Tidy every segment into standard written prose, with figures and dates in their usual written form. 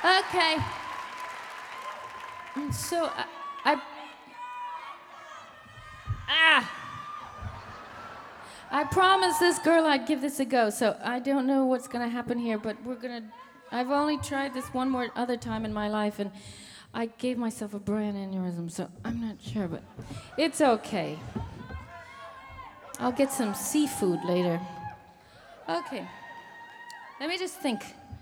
Okay. So I ah. I promised this girl I'd give this a go. So I don't know what's gonna happen here, but we're gonna. I've only tried this one more other time in my life, and I gave myself a brain aneurysm, so I'm not sure, but it's okay. I'll get some seafood later. Okay. Let me just think.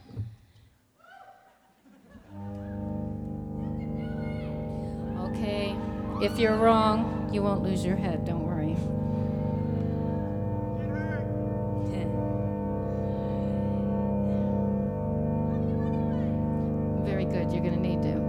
Okay. If you're wrong, you won't lose your head, don't worry. Very good, you're gonna need to.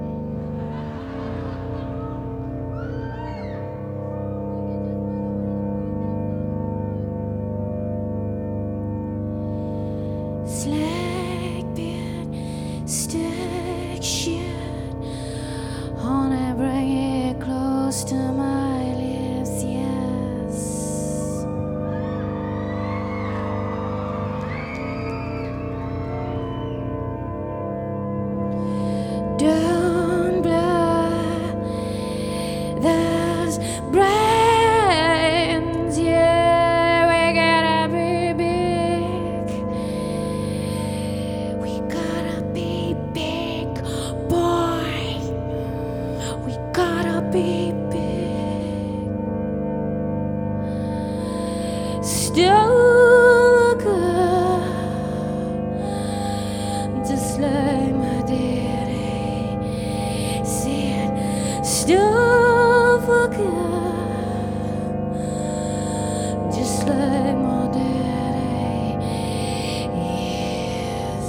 Slackbeard, stick shit. Honey, bring it close to my lips, yes. Don't blur those brains, yeah, we gotta be big. We gotta be big, boy. We gotta be big. Still good, just like my daddy said. Still good, just like my daddy. Yes.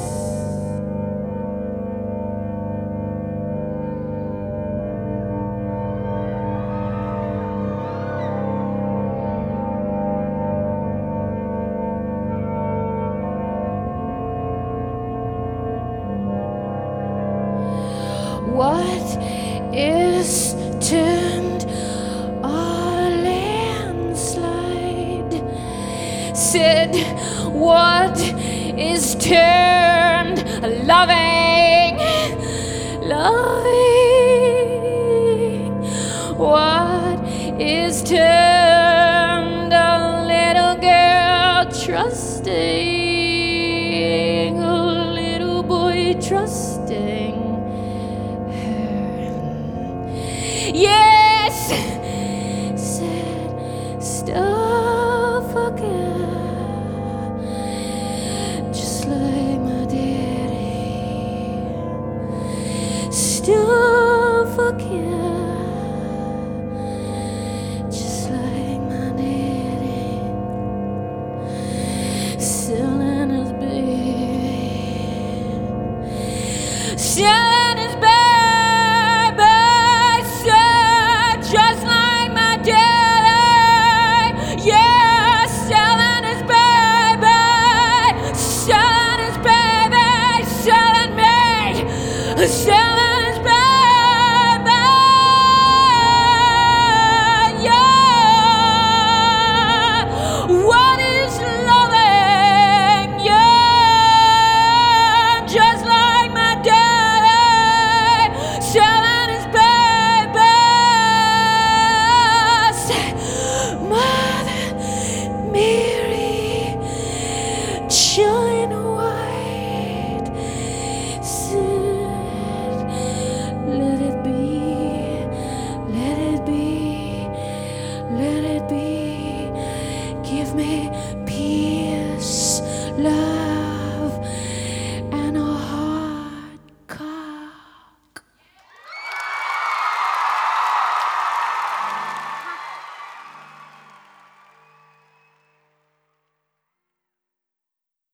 What is turned a landslide? Said, what is turned loving? Loving. What is turned a little girl trusting? A little boy trusting. Yes, said stuff again, just like my daddy. Stuff again, just like my daddy. Selling his baby, selling his baby. Just like my daddy, yeah, selling his baby, selling his baby, selling me, selling his baby, yeah. What is loving, yeah, just like my daddy, selling his baby. Shine white, said, let it be, let it be, let it be. Give me peace, love.